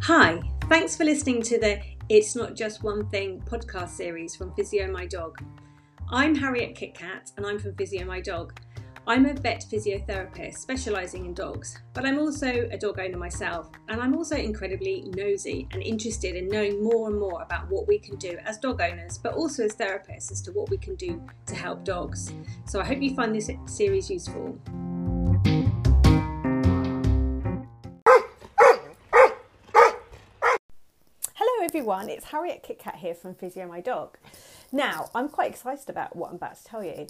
Hi, thanks for listening to the It's Not Just One Thing podcast series from Physio My Dog. I'm Harriet Kitcat and I'm from Physio My Dog. I'm a vet physiotherapist specialising in dogs, but I'm also a dog owner myself, and I'm also incredibly nosy and interested in knowing more and more about what we can do as dog owners, but also as therapists as to what we can do to help dogs. So I hope you find this series useful. Everyone, it's Harriet Kitcat here from Physio My Dog. Now, I'm quite excited about what I'm about to tell you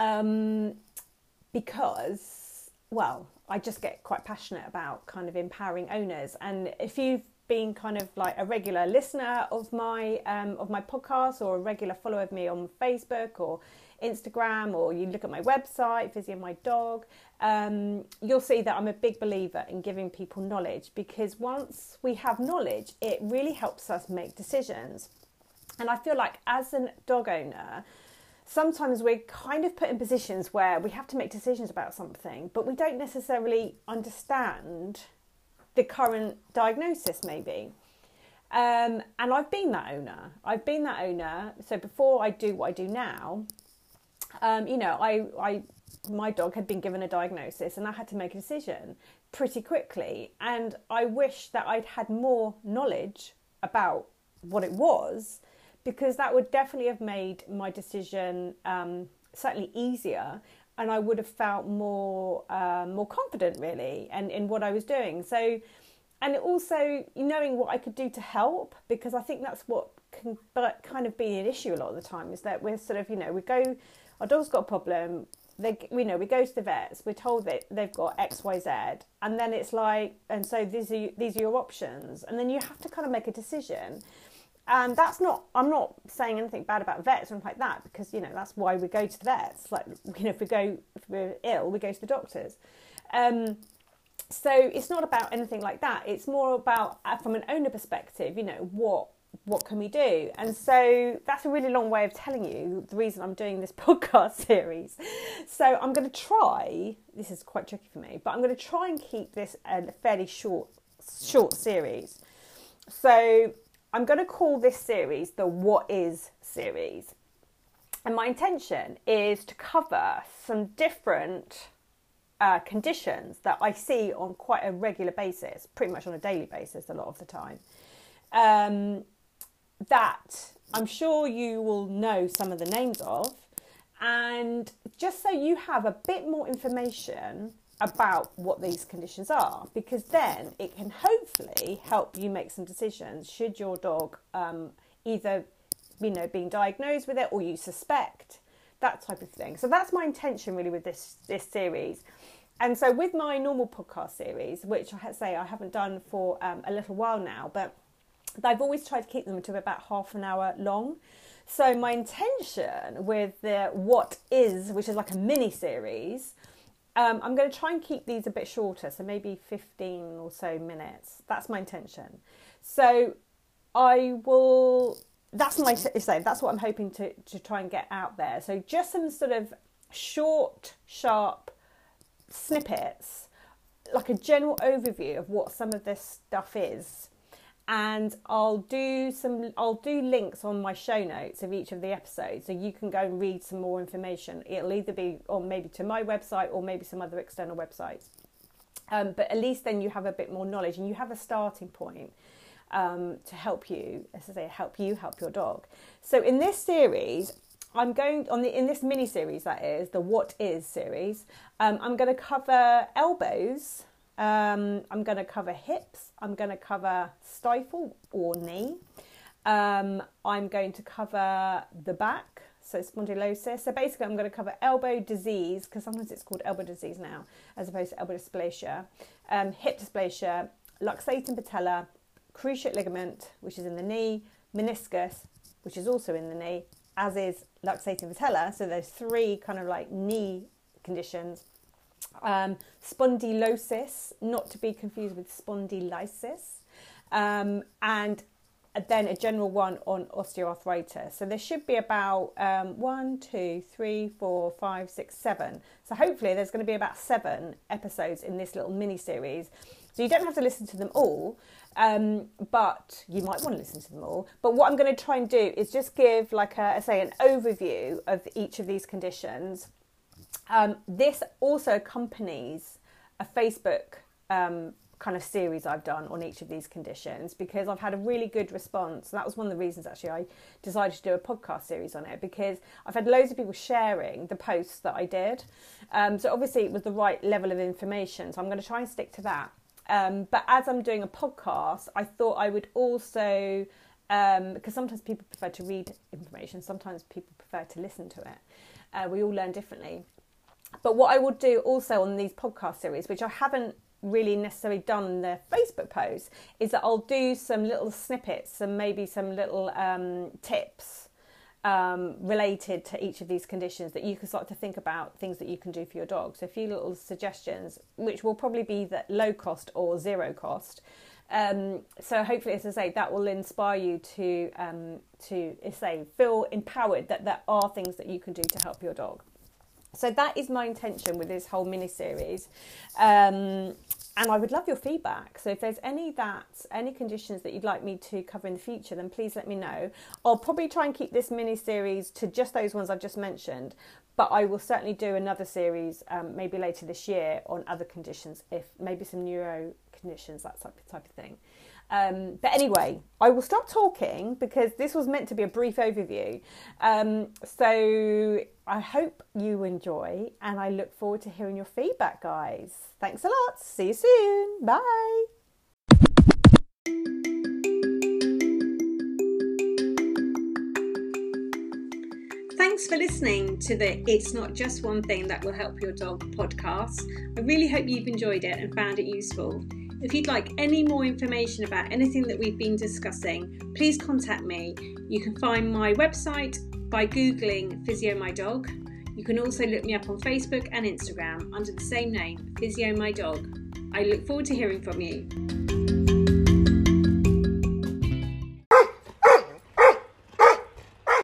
because, well, I just get quite passionate about kind of empowering owners. And if you've been kind of like a regular listener of my podcast or a regular follower of me on Facebook or Instagram, or you look at my website, Physio My Dog, you'll see that I'm a big believer in giving people knowledge, because once we have knowledge, it really helps us make decisions. And I feel like as a dog owner, sometimes we're kind of put in positions where we have to make decisions about something, but we don't necessarily understand the current diagnosis maybe. And I've been that owner. So before I do what I do now, my dog had been given a diagnosis and I had to make a decision pretty quickly. And I wish that I'd had more knowledge about what it was, because that would definitely have made my decision certainly easier, and I would have felt more confident really and in what I was doing. So, and also knowing what I could do to help, because I think that's what can kind of be an issue a lot of the time, is that we're sort of, our dog's got a problem, we go to the vets, we're told that they've got X, Y, Z, and then it's like, and so these are your options, and then you have to kind of make a decision. And I'm not saying anything bad about vets or anything like that, because, that's why we go to the vets. Like, if we're ill, we go to the doctors. So it's not about anything like that. It's more about, from an owner perspective, what can we do? And so that's a really long way of telling you the reason I'm doing this podcast series. So I'm going to try, this is quite tricky for me, but I'm going to try and keep this a fairly short series. So I'm going to call this series the What Is series. And my intention is to cover some different conditions that I see on quite a regular basis, pretty much on a daily basis a lot of the time. That I'm sure you will know some of the names of, and just so you have a bit more information about what these conditions are, because then it can hopefully help you make some decisions should your dog either being diagnosed with it, or you suspect, that type of thing. So that's my intention really with this series. And so with my normal podcast series, which I haven't done for a little while now, but I've always tried to keep them to about half an hour long. So my intention with the What Is, which is like a mini series, I'm going to try and keep these a bit shorter, so maybe 15 or so minutes. That's my intention. So that's what I'm hoping to try and get out there. So just some sort of short, sharp snippets, like a general overview of what some of this stuff is. And I'll do links on my show notes of each of the episodes, so you can go and read some more information. It'll either be on maybe to my website or maybe some other external websites. But at least then you have a bit more knowledge and you have a starting point to help you, as I say, help your dog. So in this series, in this mini series, that is the What Is series, I'm going to cover elbows. I'm going to cover hips. I'm going to cover stifle or knee. I'm going to cover the back, so spondylosis. So basically I'm going to cover elbow disease, because sometimes it's called elbow disease now, as opposed to elbow dysplasia, hip dysplasia, luxating patella, cruciate ligament, which is in the knee, meniscus, which is also in the knee, as is luxating patella. So there's three kind of like knee conditions. Spondylosis, not to be confused with spondylitis, and then a general one on osteoarthritis. So there should be about 1, 2, 3, 4, 5, 6, 7. So hopefully there's going to be about 7 episodes in this little mini series. So you don't have to listen to them all, but you might want to listen to them all. But what I'm going to try and do is just give like an overview of each of these conditions. This also accompanies a Facebook kind of series I've done on each of these conditions, because I've had a really good response. That was one of the reasons actually I decided to do a podcast series on it, because I've had loads of people sharing the posts that I did. So obviously it was the right level of information, so I'm going to try and stick to that. But as I'm doing a podcast, I thought I would also, because sometimes people prefer to read information, sometimes people prefer to listen to it. We all learn differently. But what I would do also on these podcast series, which I haven't really necessarily done in the Facebook posts, is that I'll do some little snippets and maybe some little tips related to each of these conditions that you can start to think about, things that you can do for your dog. So a few little suggestions, which will probably be that low cost or zero cost. So hopefully, as I say, that will inspire you to feel empowered that there are things that you can do to help your dog. So that is my intention with this whole mini-series. And I would love your feedback. So if there's any conditions that you'd like me to cover in the future, then please let me know. I'll probably try and keep this mini-series to just those ones I've just mentioned. But I will certainly do another series maybe later this year on other conditions, if maybe some neuro conditions, that type of thing. But anyway, I will stop talking because this was meant to be a brief overview. So I hope you enjoy, and I look forward to hearing your feedback, guys. Thanks a lot. See you soon. Bye. Thanks for listening to the It's Not Just One Thing That Will Help Your Dog podcast. I really hope you've enjoyed it and found it useful. If you'd like any more information about anything that we've been discussing, please contact me. You can find my website by Googling Physio My Dog. You can also look me up on Facebook and Instagram under the same name, Physio My Dog. I look forward to hearing from you.